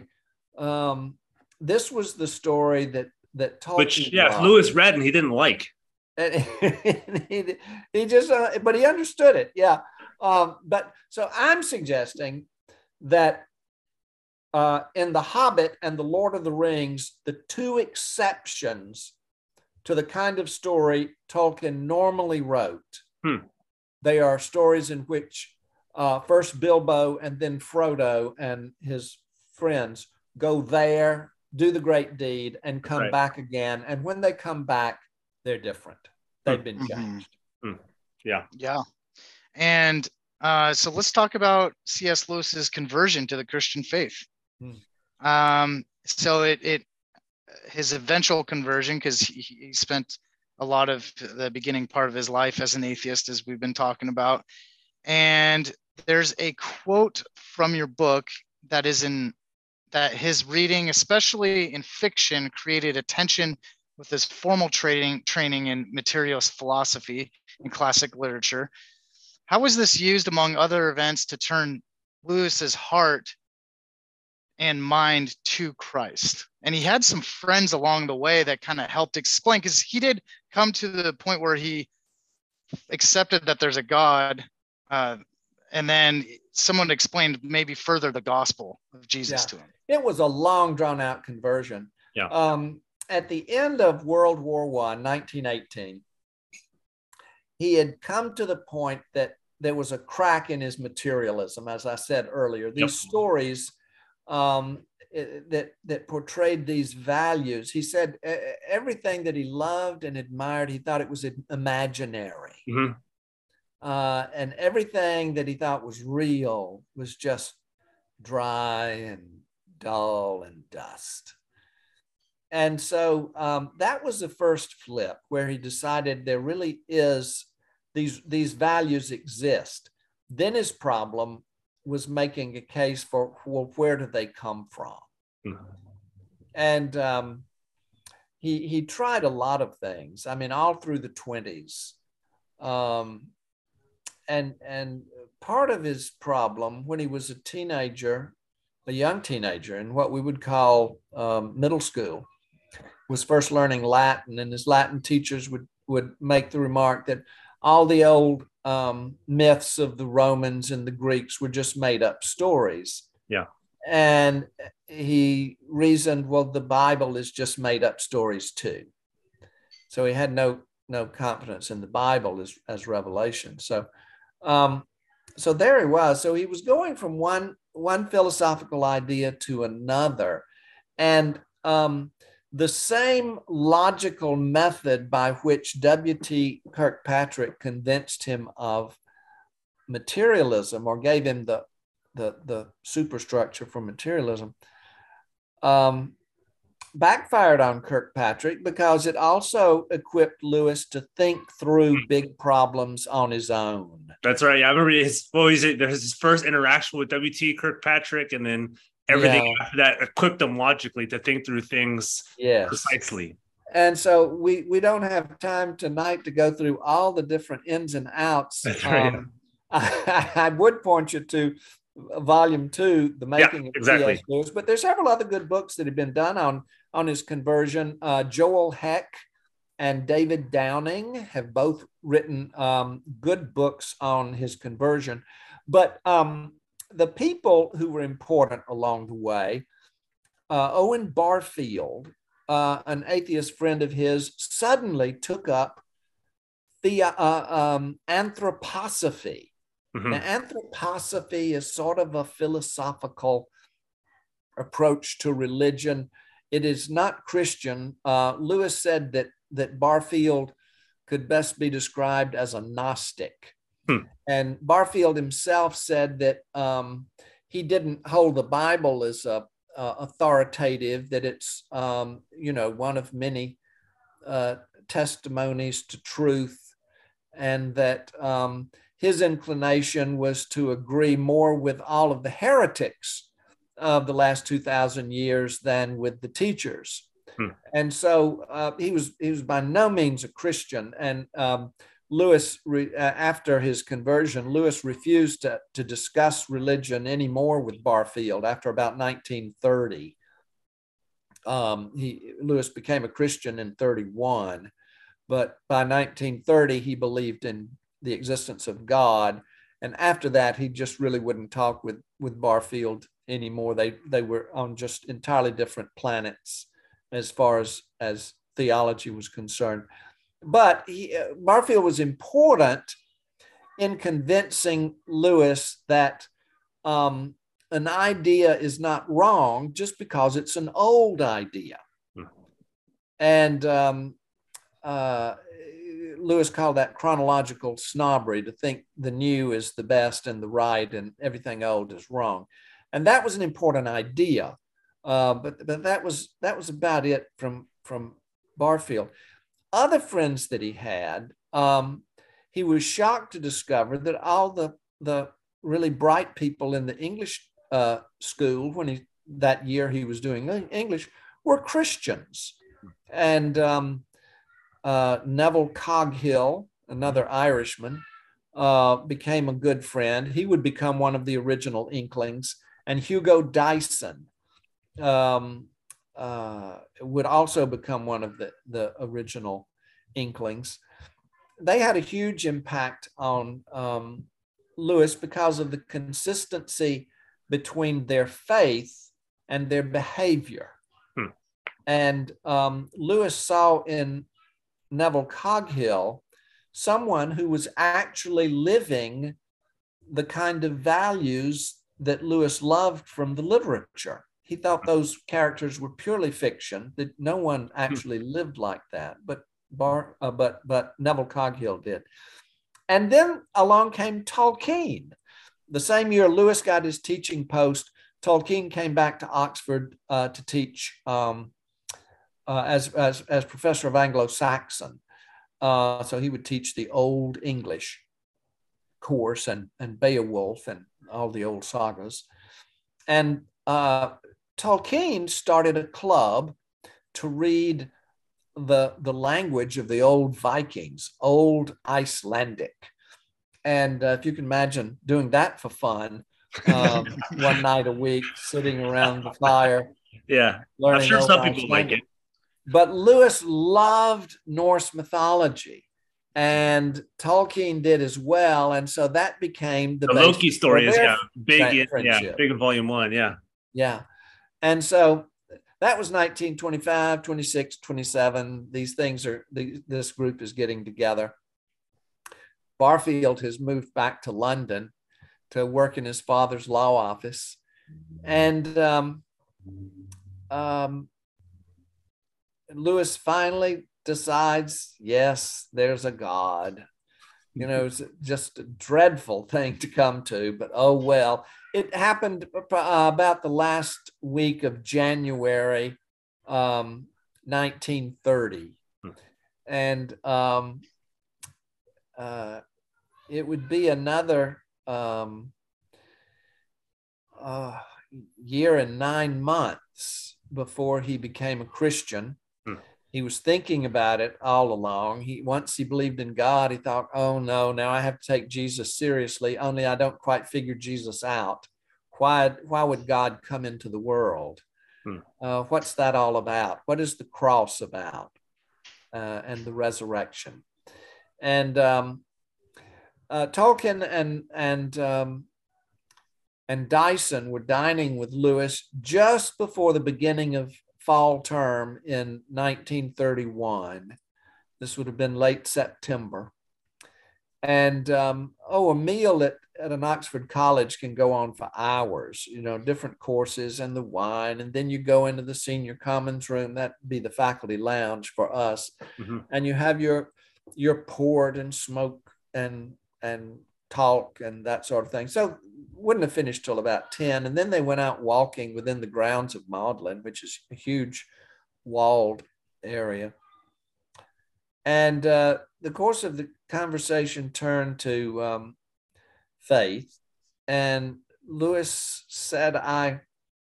this was the story that Tolkien loved. Lewis read and he didn't like. And he just, but he understood it. Yeah. But so I'm suggesting that in The Hobbit and The Lord of the Rings, the two exceptions to the kind of story Tolkien normally wrote, they are stories in which first Bilbo and then Frodo and his friends go there, do the great deed, and come back again. And when they come back, they're different. They've been changed. Yeah. Yeah. And so let's talk about C.S. Lewis's conversion to the Christian faith. So his eventual conversion, because he spent a lot of the beginning part of his life as an atheist, as we've been talking about. And there's a quote from your book that his reading, especially in fiction, created a tension with his formal training in materialist philosophy and classic literature. How was this used among other events to turn Lewis's heart and mind to Christ? And he had some friends along the way that kind of helped explain, because he did come to the point where he accepted that there's a God, and then someone explained maybe further the gospel of Jesus to him. It was a long, drawn-out conversion. Yeah. At the end of World War I, 1918, he had come to the point that there was a crack in his materialism, as I said earlier. These stories, that portrayed these values. He said everything that he loved and admired, he thought it was imaginary. Mm-hmm. And everything that he thought was real was just dry and dull and dust. And so that was the first flip, where he decided there really is, these values exist. Then his problem was making a case for, well, where do they come from? Mm-hmm. And he tried a lot of things. I mean, all through the 20s. And part of his problem when he was a young teenager in what we would call middle school, was first learning Latin, and his Latin teachers would make the remark that all the old myths of the Romans and the Greeks were just made up stories. Yeah. And he reasoned, well, the Bible is just made up stories too. So he had no confidence in the Bible as revelation. So there he was. So he was going from one philosophical idea to another. And the same logical method by which W.T. Kirkpatrick convinced him of materialism, or gave him the superstructure for materialism, backfired on Kirkpatrick, because it also equipped Lewis to think through big problems on his own. That's right. I remember there's his first interaction with W.T. Kirkpatrick, and then everything after that equipped him logically to think through things precisely. And so we don't have time tonight to go through all the different ins and outs. That's right. I would point you to Volume 2, The Making of C.S. Lewis, but there's several other good books that have been done on his conversion. Joel Heck and David Downing have both written good books on his conversion. But the people who were important along the way, Owen Barfield, an atheist friend of his, suddenly took up the anthroposophy. Mm-hmm. Now, anthroposophy is sort of a philosophical approach to religion. It is not Christian. Lewis said that Barfield could best be described as a Gnostic. And Barfield himself said that he didn't hold the Bible as authoritative, that it's one of many testimonies to truth, and that his inclination was to agree more with all of the heretics of the last 2,000 years than with the teachers. And so he was by no means a Christian. And Lewis, after his conversion, Lewis refused to discuss religion anymore with Barfield after about 1930. Lewis became a Christian in 31, but by 1930, he believed in the existence of God. And after that, he just really wouldn't talk with Barfield anymore. They were on just entirely different planets as far as theology was concerned. But Barfield was important in convincing Lewis that an idea is not wrong just because it's an old idea. And Lewis called that chronological snobbery, to think the new is the best and the right and everything old is wrong. And that was an important idea. But that was about it from Barfield. Other friends that he had, he was shocked to discover that all the really bright people in the English school, that year he was doing English, were Christians. And Neville Coghill, another Irishman, became a good friend. He would become one of the original Inklings. And Hugo Dyson would also become one of the original Inklings. They had a huge impact on Lewis because of the consistency between their faith and their behavior. And Lewis saw in Neville Coghill someone who was actually living the kind of values that Lewis loved from the literature. he thought those characters were purely fiction, that no one actually lived like that, but Neville Coghill did. And then along came Tolkien. The same year Lewis got his teaching post, Tolkien came back to Oxford to teach as professor of Anglo-Saxon. So he would teach the Old English course and Beowulf and all the old sagas. And Tolkien started a club to read the language of the old Vikings, Old Icelandic. And if you can imagine doing that for fun, one night a week, sitting around the fire. Yeah, learning I'm sure Old some people Icelandic. like it. But Lewis loved Norse mythology, and Tolkien did as well. And so that became the Loki story is big friendship. Big in volume 1. Yeah. And so that was 1925, 26, 27. These things this group is getting together. Barfield has moved back to London to work in his father's law office. And Lewis finally decides, yes, there's a God. You know, it's just a dreadful thing to come to, but oh well. It happened about the last week of January 1930. And it would be another year and 9 months before he became a Christian. He was thinking about it all along. Once he believed in God, he thought, oh no, now I have to take Jesus seriously, only I don't quite figure Jesus out. Why would God come into the world? What's that all about? What is the cross about? And the resurrection. And Tolkien and Dyson were dining with Lewis just before the beginning of fall term in 1931. This would have been late September. And a meal at an Oxford college can go on for hours, you know, different courses and the wine. And then you go into the senior commons room, that'd be the faculty lounge for us. And you have your port and smoke and talk and that sort of thing. So wouldn't have finished till about 10. And then they went out walking within the grounds of Magdalen, which is a huge walled area. And the course of the conversation turned to faith. And Lewis said, I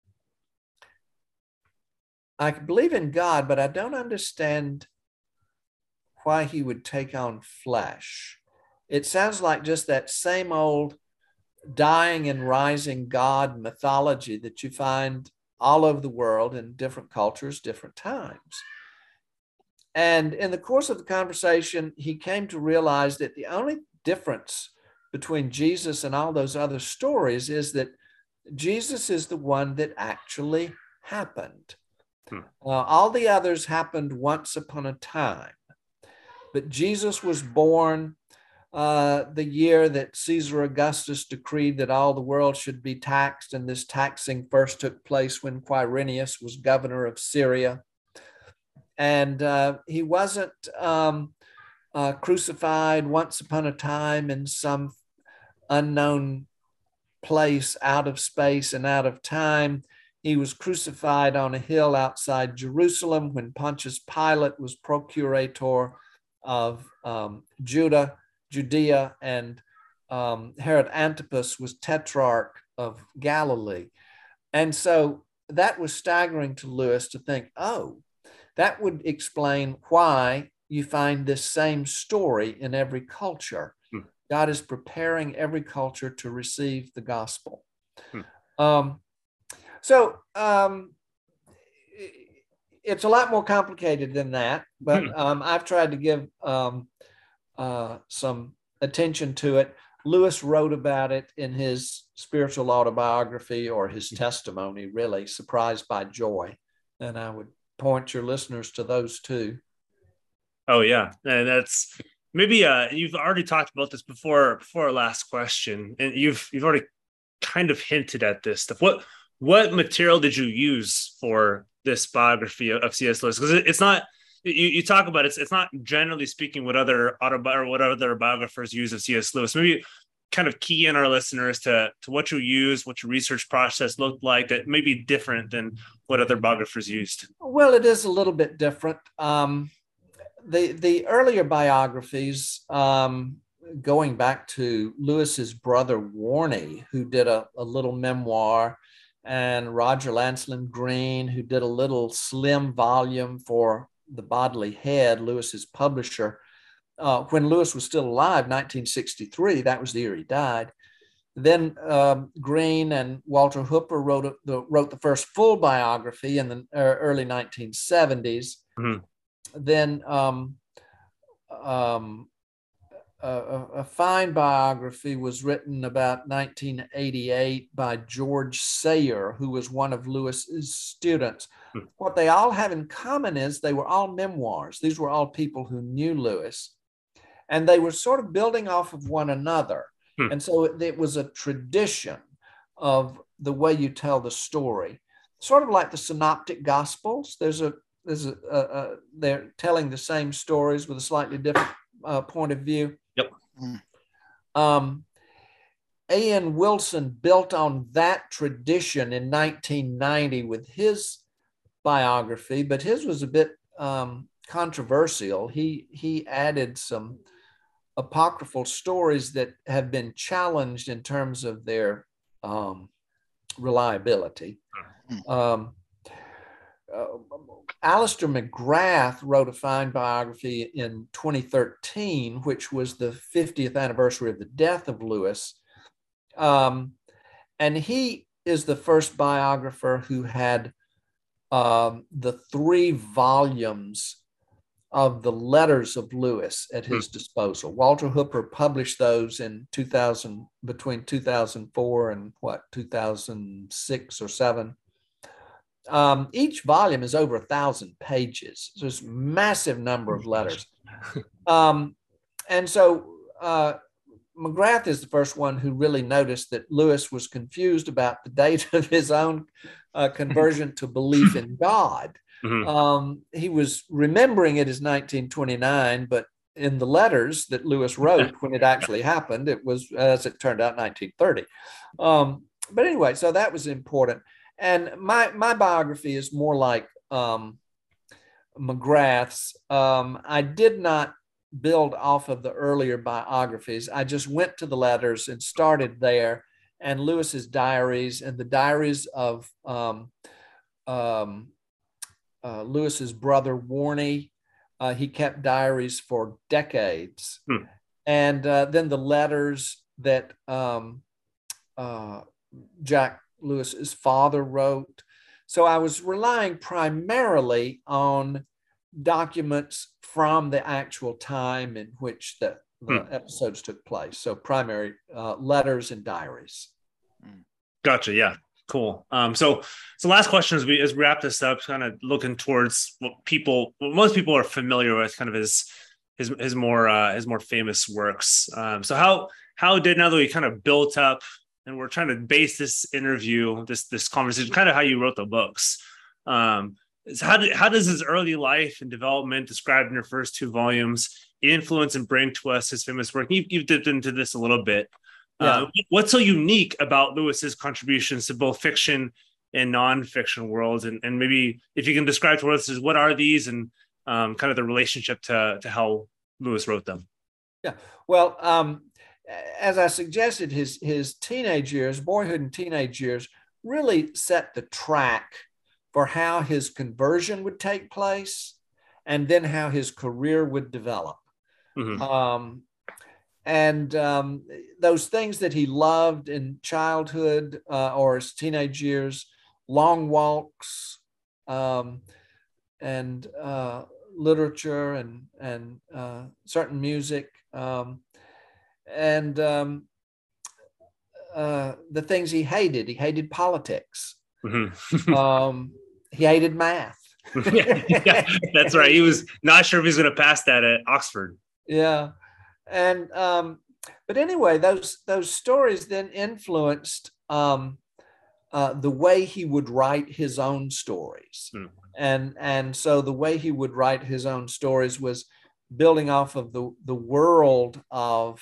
believe in God, but I don't understand why he would take on flesh. It sounds like just that same old dying and rising God mythology that you find all over the world in different cultures, different times. And in the course of the conversation, he came to realize that the only difference between Jesus and all those other stories is that Jesus is the one that actually happened. All the others happened once upon a time. But Jesus was born the year that Caesar Augustus decreed that all the world should be taxed, and this taxing first took place when Quirinius was governor of Syria. And he wasn't crucified once upon a time in some unknown place out of space and out of time. He was crucified on a hill outside Jerusalem when Pontius Pilate was procurator of Judea, and Herod Antipas was tetrarch of Galilee. And so that was staggering to Lewis to think, oh, that would explain why you find this same story in every culture. God is preparing every culture to receive the gospel. It's a lot more complicated than that, but I've tried to give some attention to it. Lewis wrote about it in his spiritual autobiography, or his testimony, really, Surprised by Joy. And I would point your listeners to those two. Oh yeah, and that's maybe you've already talked about this before our last question, and you've already kind of hinted at this stuff. what material did you use for this biography of C.S. Lewis? Because it's not, you talk about it, it's not generally speaking what other biographers use of C.S. Lewis. Maybe kind of key in our listeners to what you use, what your research process looked like that may be different than what other biographers used. Well, it is a little bit different. The earlier biographies, going back to Lewis's brother Warnie, who did a little memoir, and Roger Lancelyn Green, who did a little slim volume for The Bodley Head, Lewis's publisher. When Lewis was still alive, 1963, that was the year he died. Then Green and Walter Hooper wrote the first full biography in the early 1970s. Mm-hmm. Then a fine biography was written about 1988 by George Sayer, who was one of Lewis's students. Mm-hmm. What they all have in common is they were all memoirs. These were all people who knew Lewis, and they were sort of building off of one another. And so it was a tradition of the way you tell the story, sort of like the Synoptic Gospels. They're telling the same stories with a slightly different point of view. Yep. A.N. Wilson built on that tradition in 1990 with his biography, but his was a bit controversial. He added some apocryphal stories that have been challenged in terms of their reliability. Alistair McGrath wrote a fine biography in 2013, which was the 50th anniversary of the death of Lewis. And he is the first biographer who had the 3 volumes of the letters of Lewis at his disposal. Walter Hooper published those in between 2004 and 2006 or 7. Each volume is over 1,000 pages. So it's a massive number of letters. And so McGrath is the first one who really noticed that Lewis was confused about the date of his own conversion to belief in God. Mm-hmm. He was remembering it as 1929, but in the letters that Lewis wrote when it actually happened, it was, as it turned out, 1930. But anyway, so that was important. And my biography is more like McGrath's. I did not build off of the earlier biographies. I just went to the letters and started there, and Lewis's diaries and the diaries of Lewis's brother Warnie. He kept diaries for decades. And then the letters that Jack Lewis's father wrote. So I was relying primarily on documents from the actual time in which the episodes took place. So primary letters and diaries. Gotcha. Yeah. Cool. So last question as we wrap this up, kind of looking towards what most people are familiar with, kind of his more famous works. So how did, now that we kind of built up and we're trying to base this interview, this conversation, kind of how you wrote the books. So how does his early life and development described in your first 2 volumes influence and bring to us his famous work? You've dipped into this a little bit. Yeah. What's so unique about Lewis's contributions to both fiction and nonfiction worlds? And maybe if you can describe to us, what are these, and kind of the relationship to how Lewis wrote them? Yeah. Well, as I suggested, his teenage years, boyhood and teenage years, really set the track for how his conversion would take place and then how his career would develop. Mm-hmm. And those things that he loved in childhood or his teenage years, long walks and literature and certain music, and the things he hated politics. Mm-hmm. He hated math. Yeah, that's right. He was not sure if he was going to pass that at Oxford. Yeah. And but anyway, those stories then influenced the way he would write his own stories. And so the way he would write his own stories was building off of the world of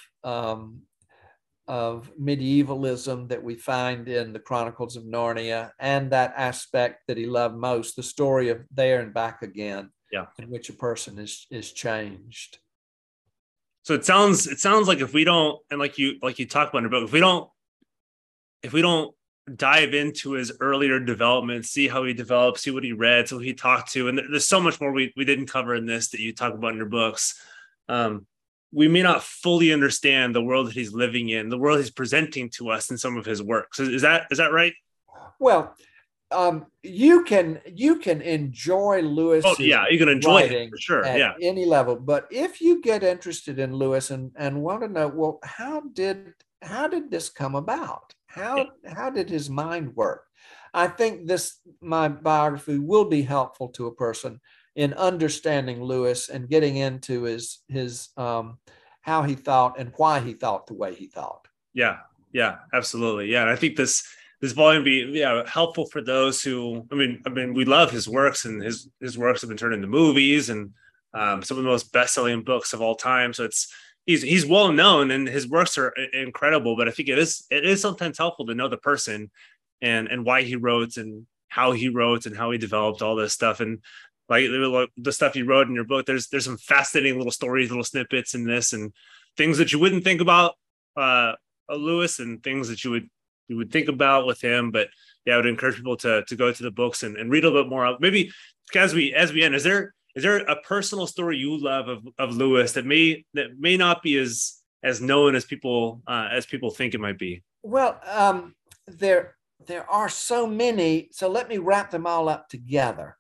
medievalism that we find in the Chronicles of Narnia, and that aspect that he loved most, the story of There and Back Again, in which a person is changed. So it sounds like if we don't, and like you talk about in your book, if we don't dive into his earlier development, see how he developed, see what he read, so he talked to, and there's so much more we didn't cover in this that you talk about in your books. We may not fully understand the world that he's living in, the world he's presenting to us in some of his works. Is that right? Well, you can enjoy Lewis. Oh yeah, you can enjoy it for sure. At any level. But if you get interested in Lewis and want to know, well, how did this come about? How did his mind work? I think my biography will be helpful to a person in understanding Lewis and getting into his how he thought and why he thought the way he thought. Yeah, absolutely. Yeah, and I think this volume be helpful for those who, I mean, we love his works, and his works have been turned into movies and some of the most best-selling books of all time. So he's well known and his works are incredible, but I think it is sometimes helpful to know the person and why he wrote and how he wrote and how he developed all this stuff. And like the stuff you wrote in your book, there's some fascinating little stories, little snippets in this, and things that you wouldn't think about Lewis, and things that you would think about with him. But yeah, I would encourage people to go to the books and read a little bit more. Maybe as we end, is there a personal story you love of Lewis that may not be as known as people think it might be? Well, there are so many. So let me wrap them all up together.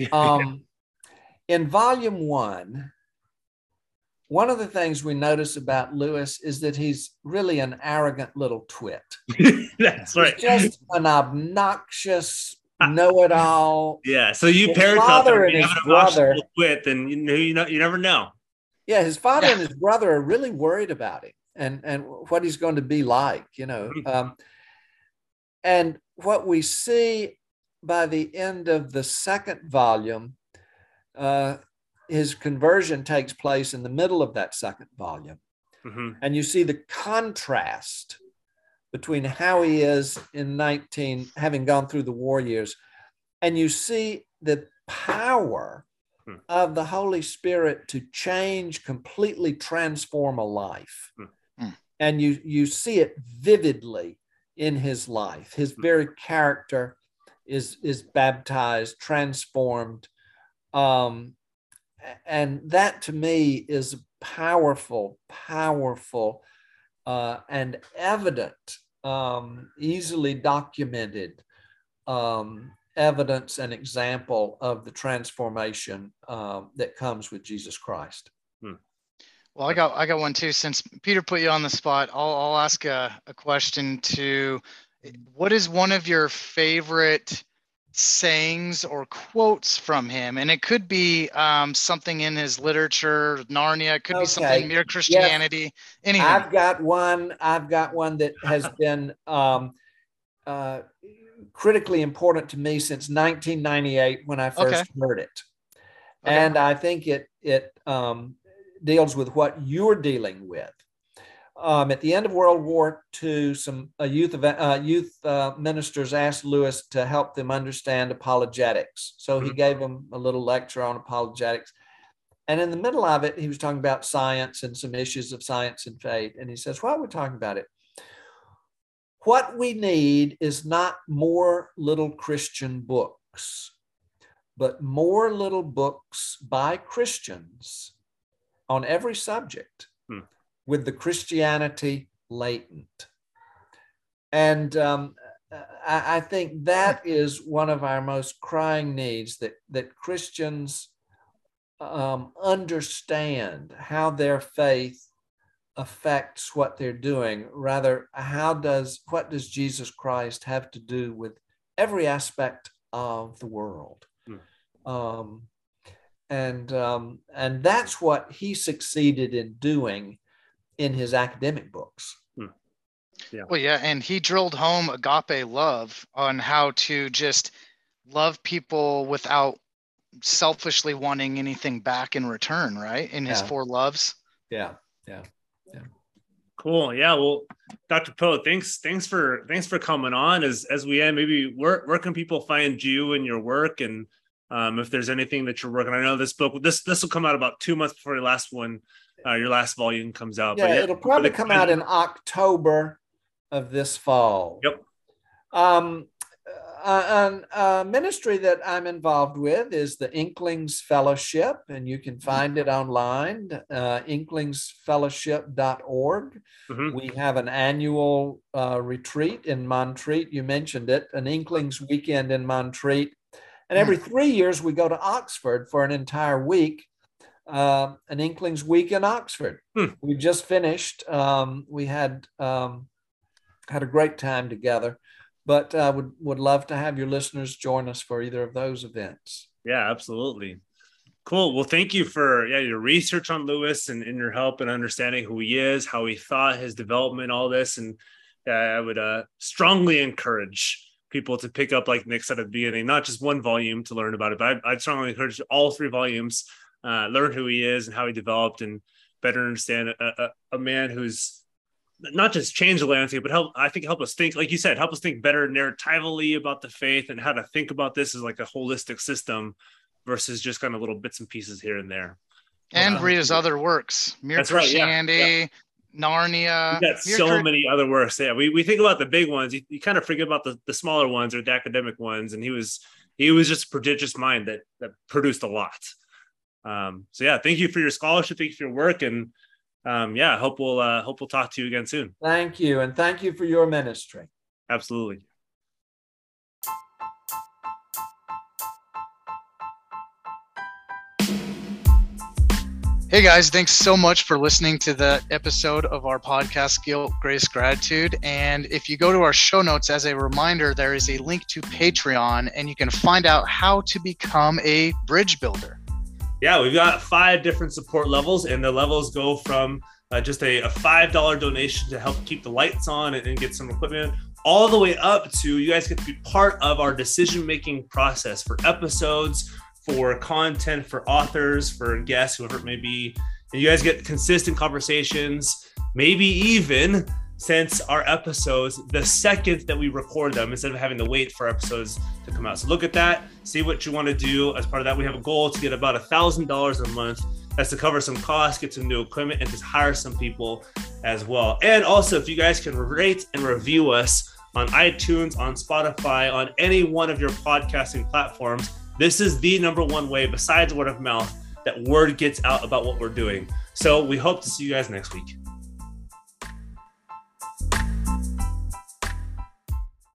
In volume one of the things we notice about Lewis is that he's really an arrogant little twit. That's right. He's just an obnoxious know-it-all. Yeah. So you parents out there, if you have an obnoxious twit, then you never know. Yeah, his father and his brother are really worried about him and what he's going to be like, and what we see by the end of the second volume, his conversion takes place in the middle of that second volume. Mm-hmm. And you see the contrast between how he is in having gone through the war years, and you see the power of the Holy Spirit to completely transform a life. And you see it vividly in his life. His very character is baptized, transformed. And that to me is powerful, and evident, easily documented evidence and example of the transformation that comes with Jesus Christ. Well, I got one too. Since Peter put you on the spot, I'll ask a question too. What is one of your favorite sayings or quotes from him? And it could be something in his literature, Narnia. It could be something Mere Christianity. Yes. Anything. I've got one that has been critically important to me since 1998 when I first heard it. Okay. And I think it deals with what you're dealing with. At the end of World War II, some youth ministers asked Lewis to help them understand apologetics. So he gave them a little lecture on apologetics. And in the middle of it, he was talking about science and some issues of science and faith. And he says, while we're talking about it, what we need is not more little Christian books, but more little books by Christians on every subject. With the Christianity latent. And I think that is one of our most crying needs, that Christians understand how their faith affects what they're doing. Rather, what does Jesus Christ have to do with every aspect of the world? And that's what he succeeded in doing in his academic books. Yeah. Well, yeah. And he drilled home agape love on how to just love people without selfishly wanting anything back in return, right? In his 4 loves. Yeah. Cool. Yeah. Well, Dr. Poe, thanks for coming on. As we end, maybe where can people find you and your work, and if there's anything that you're working on? I know this book, this will come out about 2 months before your last volume comes out. Yeah, it'll probably come out in October of this fall. Yep. A ministry that I'm involved with is the Inklings Fellowship, and you can find it online, inklingsfellowship.org. Mm-hmm. We have an annual retreat in Montreat. You mentioned it, an Inklings weekend in Montreat. And every 3 years, we go to Oxford for an entire week, an Inklings week in Oxford. We just finished. We had a great time together. But I would love to have your listeners join us for either of those events. Yeah, absolutely. Cool. Well, thank you for your research on Lewis and your help in understanding who he is, how he thought, his development, all this. And I would strongly encourage people to pick up, like Nick said at the beginning, not just one volume to learn about it, but I'd strongly encourage all 3 volumes, learn who he is and how he developed, and better understand a man who's not just change the landscape, but help us think, like you said, help us think better narratively about the faith and how to think about this as like a holistic system versus just kind of little bits and pieces here and there. And read his other works, Mere Christianity, Narnia. We've got so many other works. Yeah, we think about the big ones. You kind of forget about the smaller ones or the academic ones. And he was just a prodigious mind that produced a lot. So yeah, thank you for your scholarship. Thank you for your work. And hope we'll talk to you again soon. Thank you. And thank you for your ministry. Absolutely. Hey guys, thanks so much for listening to the episode of our podcast, Guilt, Grace, Gratitude. And if you go to our show notes, as a reminder, there is a link to Patreon, and you can find out how to become a bridge builder. Yeah, we've got 5 different support levels, and the levels go from just a $5 donation to help keep the lights on and get some equipment, all the way up to you guys get to be part of our decision-making process for episodes, for content, for authors, for guests, whoever it may be. And you guys get consistent conversations, maybe even since our episodes, the second that we record them, instead of having to wait for episodes to come out. So look at that, see what you want to do. As part of that, we have a goal to get about $1,000 a month. That's to cover some costs, get some new equipment, and just hire some people as well. And also, if you guys can rate and review us on iTunes, on Spotify, on any one of your podcasting platforms, this is the #1 way, besides word of mouth, that word gets out about what we're doing. So we hope to see you guys next week.